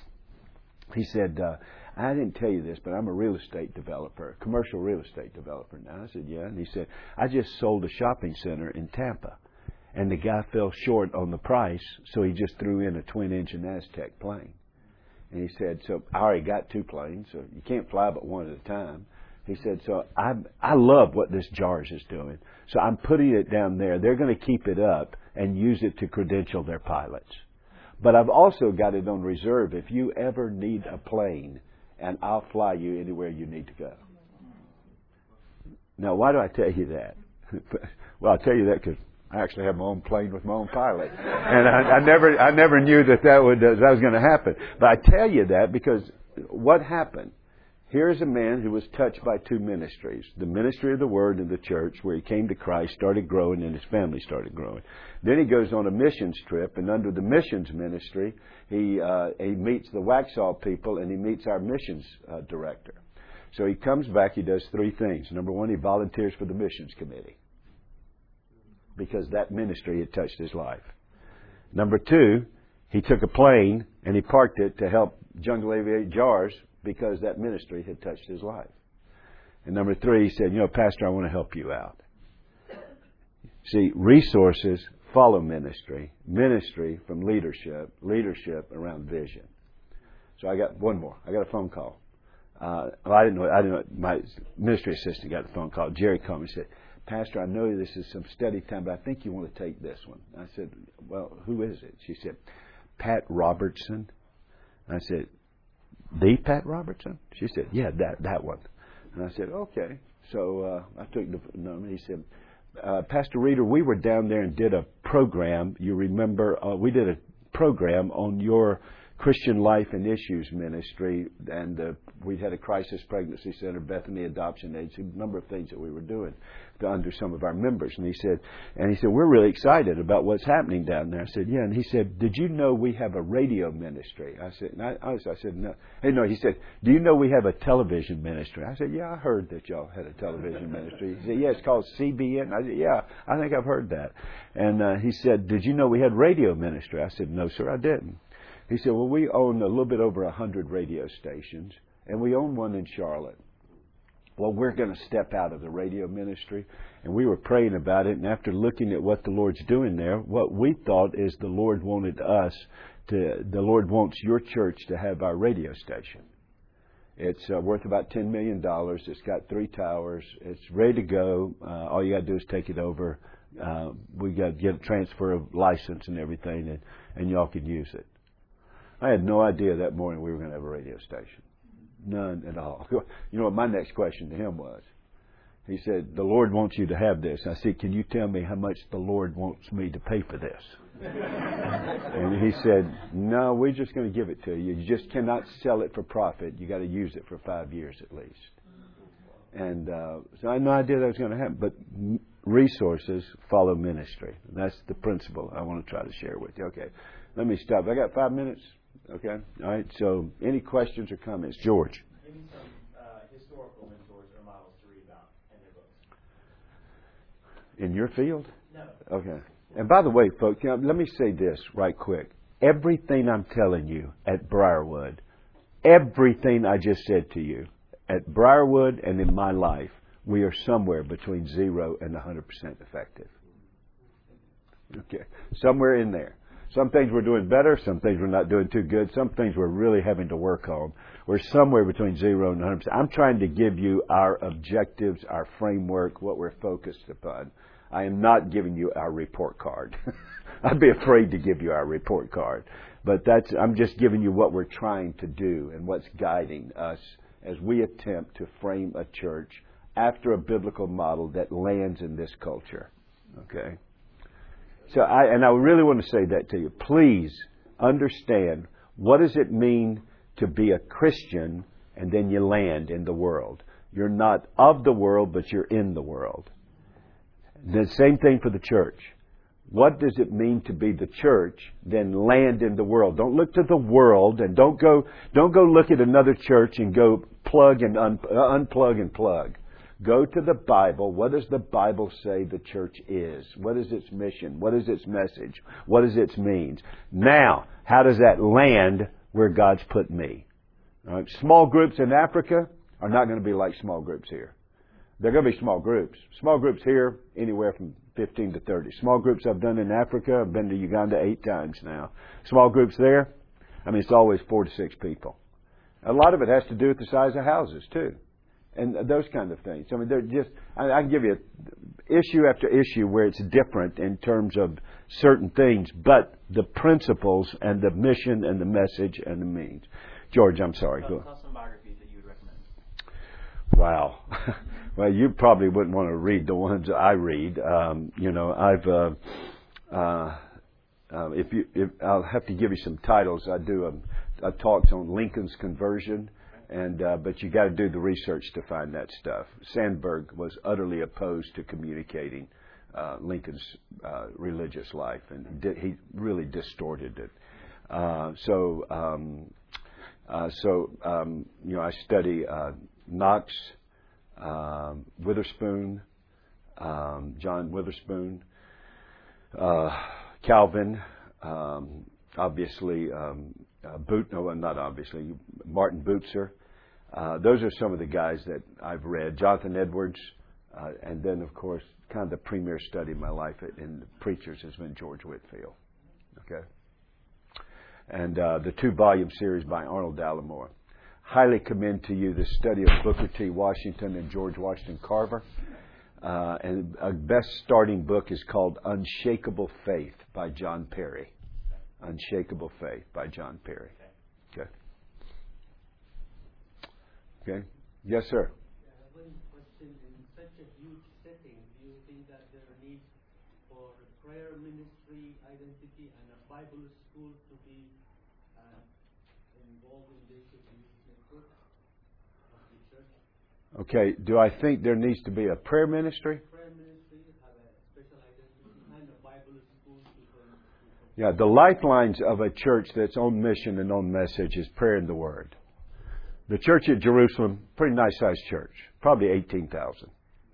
[SPEAKER 1] he said, uh, I didn't tell you this, but I'm a real estate developer, a commercial real estate developer now. I said, yeah. And he said, I just sold a shopping center in Tampa. And the guy fell short on the price, so he just threw in a twin-engine Aztec plane. And he said, so I already got two planes, so you can't fly but one at a time. He said, so I I love what this JARS is doing. So I'm putting it down there. They're going to keep it up and use it to credential their pilots. But I've also got it on reserve if you ever need a plane, and I'll fly you anywhere you need to go. Now, why do I tell you that? Well, I'll tell you that because I actually have my own plane with my own pilot. And I, I never I never knew that that, would, that was going to happen. But I tell you that because what happened? Here's a man who was touched by two ministries, the ministry of the Word in the church, where he came to Christ, started growing, and his family started growing. Then he goes on a missions trip, and under the missions ministry, he uh, he meets the Waxhaw people, and he meets our missions uh, director. So he comes back, he does three things. Number one, he volunteers for the missions committee, because that ministry had touched his life. Number two, he took a plane, and he parked it to help Jungle Aviation JARS, because that ministry had touched his life. And number three, he said, you know, Pastor, I want to help you out. See, resources follow ministry. Ministry from leadership. Leadership around vision. So I got one more. I got a phone call. Uh, well, I didn't know. I didn't know. My ministry assistant got the phone call. Jerry called me and said, Pastor, I know this is some study time, but I think you want to take this one. I said, well, who is it? She said, Pat Robertson. I said, the Pat Robertson? She said, yeah, that that one. And I said, okay. So uh, I took the number. He said, uh, Pastor Reeder, we were down there and did a program. You remember, uh, we did a program on your Christian Life and Issues Ministry, and uh, we had a crisis pregnancy center, Bethany Adoption Agency, a number of things that we were doing to, under some of our members. And he said, and he said, we're really excited about what's happening down there. I said, yeah. And he said, did you know we have a radio ministry? I said, I, I said, no. Hey, no. He said, do you know we have a television ministry? I said, yeah, I heard that y'all had a television ministry. He said, yeah, it's called C B N. I said, yeah, I think I've heard that. And uh, he said, did you know we had radio ministry? I said, no, sir, I didn't. He said, well, we own a little bit over a hundred radio stations, and we own one in Charlotte. Well, we're going to step out of the radio ministry. And we were praying about it, and after looking at what the Lord's doing there, what we thought is the Lord wanted us to, the Lord wants your church to have our radio station. It's uh, worth about ten million dollars. It's got three towers. It's ready to go. Uh, all you got to do is take it over. Uh, we got to get a transfer of license and everything, and, and y'all can use it. I had no idea that morning we were going to have a radio station. None at all. You know what my next question to him was? He said, the Lord wants you to have this. I said, can you tell me how much the Lord wants me to pay for this? And he said, no, we're just going to give it to you. You just cannot sell it for profit. You got to use it for five years at least. And uh, so I had no idea that was going to happen. But resources follow ministry. That's the principle I want to try to share with you. Okay, let me stop. I got five minutes. Okay. All right. So, any questions or comments, George?
[SPEAKER 2] Give me some uh, historical mentors or models to read about in your books.
[SPEAKER 1] In your field?
[SPEAKER 2] No.
[SPEAKER 1] Okay. And by the way, folks, you know, let me say this right quick. Everything I'm telling you at Briarwood, everything I just said to you at Briarwood and in my life, we are somewhere between zero and one hundred percent effective. Okay. Somewhere in there. Some things we're doing better, some things we're not doing too good, some things we're really having to work on. We're somewhere between zero and one hundred percent. I'm trying to give you our objectives, our framework, what we're focused upon. I am not giving you our report card. I'd be afraid to give you our report card. But that's, I'm just giving you what we're trying to do and what's guiding us as we attempt to frame a church after a biblical model that lands in this culture. Okay? So I, and I really want to say that to you. Please understand, what does it mean to be a Christian and then you land in the world? You're not of the world, but you're in the world. The same thing for the church. What does it mean to be the church, then land in the world? Don't look to the world, and don't go, don't go look at another church and go plug and un, uh, unplug and plug. Go to the Bible. What does the Bible say the church is? What is its mission? What is its message? What is its means? Now, how does that land where God's put me? All right. Small groups in Africa are not going to be like small groups here. They're going to be small groups. Small groups here, anywhere from fifteen to thirty. Small groups I've done in Africa, I've been to Uganda eight times now. Small groups there, I mean, it's always four to six people. A lot of it has to do with the size of houses, too. And those kind of things. I mean, they're just, I, I can give you issue after issue where it's different in terms of certain things, but the principles and the mission and the message and the means. George, I'm sorry.
[SPEAKER 2] Tell, tell some biographies that you would recommend.
[SPEAKER 1] Wow. Well, you probably wouldn't want to read the ones I read. Um, you know, I've, uh, uh, uh, if you, if I'll have to give you some titles. I do a, a talks on Lincoln's conversion. And uh, but you got to do the research to find that stuff. Sandberg was utterly opposed to communicating uh, Lincoln's uh, religious life, and di- he really distorted it. Uh, so, um, uh, so um, you know, I study uh, Knox, uh, Witherspoon, um, John Witherspoon, uh, Calvin, um, obviously. Um, Uh, Boot, no, not obviously, Martin Bucer. Uh, those are some of the guys that I've read. Jonathan Edwards, uh, and then, of course, kind of the premier study of my life in the preachers has been George Whitefield. Okay? And uh, the two-volume series by Arnold Dallimore. Highly commend to you the study of Booker T. Washington and George Washington Carver. Uh, and a best starting book is called Unshakable Faith by John Perry. Unshakable Faith by John Perry. Okay. Okay. Yes, sir.
[SPEAKER 3] I have one question. In such a huge setting, do you think that there are needs for prayer ministry, identity, and a Bible school to be uh, involved in this youth network of the church?
[SPEAKER 1] Okay, do I think there needs to be a prayer ministry?
[SPEAKER 3] Prayer ministry, have a special identity, and a Bible school to to-
[SPEAKER 1] Yeah, the lifelines of a church that's on mission and on message is prayer and the Word. The church at Jerusalem, pretty nice sized church, probably eighteen thousand.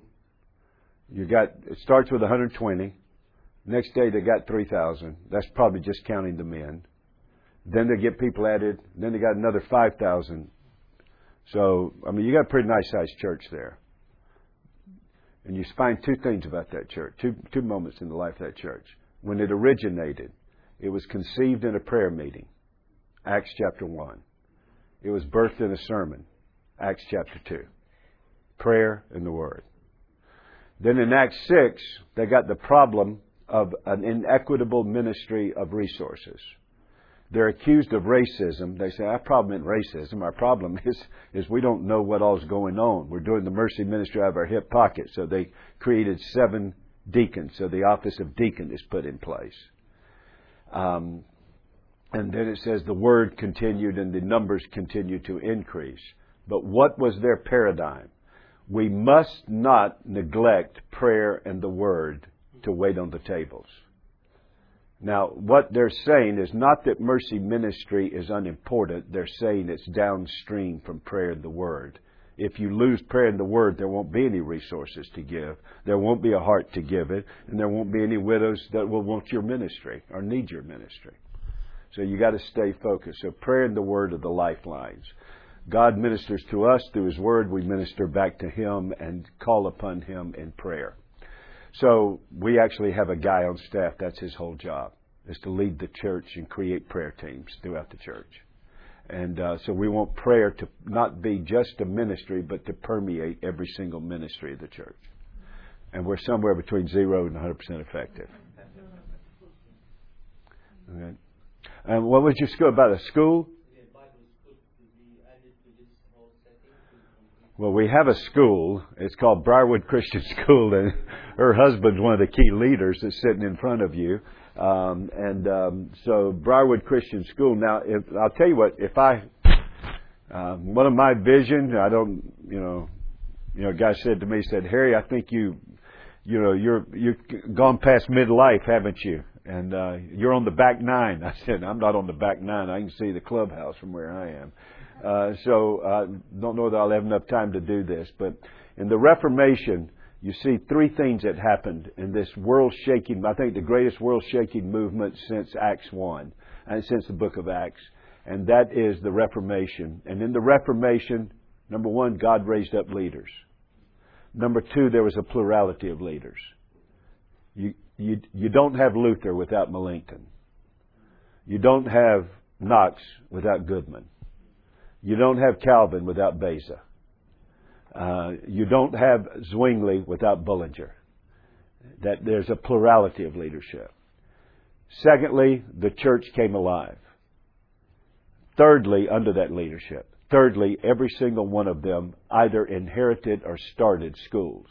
[SPEAKER 1] You got, it starts with one hundred twenty. Next day they got three thousand. That's probably just counting the men. Then they get people added. Then they got another five thousand. So, I mean, you got a pretty nice sized church there. And you find two things about that church, two, two moments in the life of that church. When it originated, it was conceived in a prayer meeting, Acts chapter one. It was birthed in a sermon, Acts chapter two. Prayer and the Word. Then in Acts six, they got the problem of an inequitable ministry of resources. They're accused of racism. They say, our problem isn't racism. Our problem is, is we don't know what all's going on. We're doing the mercy ministry out of our hip pocket. So they created seven deacons. So the office of deacon is put in place. Um, and then it says the word continued and the numbers continued to increase. But what was their paradigm? We must not neglect prayer and the word to wait on the tables. Now, what they're saying is not that mercy ministry is unimportant. They're saying it's downstream from prayer and the Word. If you lose prayer and the Word, there won't be any resources to give. There won't be a heart to give it. And there won't be any widows that will want your ministry or need your ministry. So you got to stay focused. So prayer and the Word are the lifelines. God ministers to us through His Word. We minister back to Him and call upon Him in prayer. So we actually have a guy on staff. That's his whole job, is to lead the church and create prayer teams throughout the church. And uh, so we want prayer to not be just a ministry, but to permeate every single ministry of the church. And we're somewhere between zero and one hundred percent effective. Okay. And what was your school about? A school? Well, we have a school. It's called Briarwood Christian School, and her husband's one of the key leaders that's sitting in front of you. Um, and um, so, Briarwood Christian School. Now, if, I'll tell you what. If I, uh, one of my vision, I don't, you know, you know, a guy said to me, he said, Harry, I think you, you know, you're you've gone past midlife, haven't you? And uh, you're on the back nine. I said, I'm not on the back nine. I can see the clubhouse from where I am. Uh, so I uh, don't know that I'll have enough time to do this. But in the Reformation, you see three things that happened in this world-shaking, I think the greatest world-shaking movement since Acts one, and since the book of Acts. And that is the Reformation. And in the Reformation, number one, God raised up leaders. Number two, there was a plurality of leaders. You, you, you don't have Luther without Melanchthon. You don't have Knox without Goodman. You don't have Calvin without Beza. Uh, you don't have Zwingli without Bullinger. That there's a plurality of leadership. Secondly, the church came alive. Thirdly, under that leadership. Thirdly, every single one of them either inherited or started schools.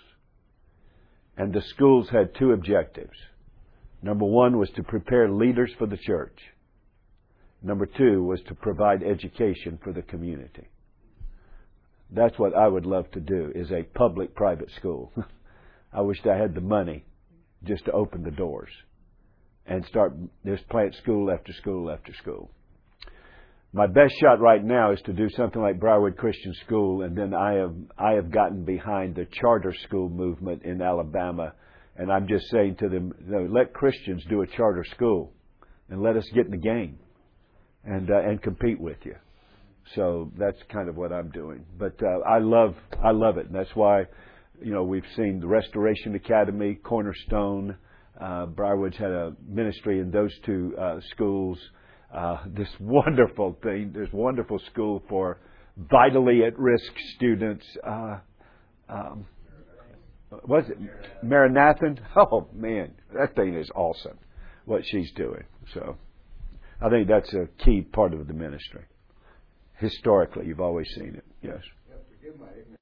[SPEAKER 1] And the schools had two objectives. Number one was to prepare leaders for the church. Number two was to provide education for the community. That's what I would love to do, is a public-private school. I wished I had the money just to open the doors and start, just plant school after school after school. My best shot right now is to do something like Briarwood Christian School, and then I have I have gotten behind the charter school movement in Alabama, and I'm just saying to them, you know, let Christians do a charter school and let us get in the game. And uh, and compete with you. So that's kind of what I'm doing. But uh, I love I love it, and that's why, you know, we've seen the Restoration Academy, Cornerstone. Uh, Briarwood's had a ministry in those two uh, schools. Uh, this wonderful thing, this wonderful school for vitally at-risk students. Uh, um, was it Maranathan? Oh man, that thing is awesome. What she's doing. So. I think that's a key part of the ministry. Historically, you've always seen it. Yes.